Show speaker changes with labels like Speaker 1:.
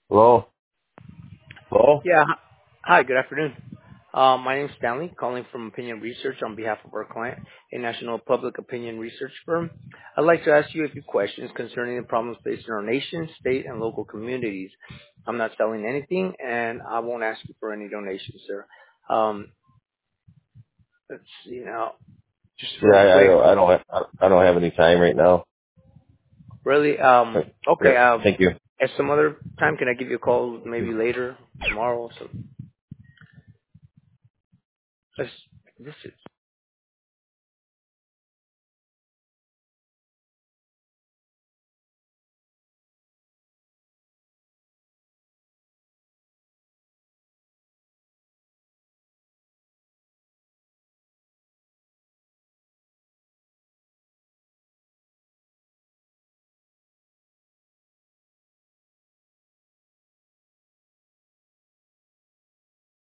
Speaker 1: Hello? Hello?
Speaker 2: Yeah. Hi, good afternoon. My name is Stanley, calling from Opinion Research on behalf of our client, a national public opinion research firm. I'd like to ask you a few questions concerning the problems faced in our nation, state, and local communities. I'm not selling anything, and I won't ask you for any donations, sir. Um, let's see now, just
Speaker 1: Yeah,
Speaker 2: real quick.
Speaker 1: I don't have any time right now.
Speaker 2: Really?
Speaker 1: Yeah,
Speaker 2: Okay.
Speaker 1: thank you.
Speaker 2: At some other time, can I give you a call maybe later, tomorrow? So, let's, this is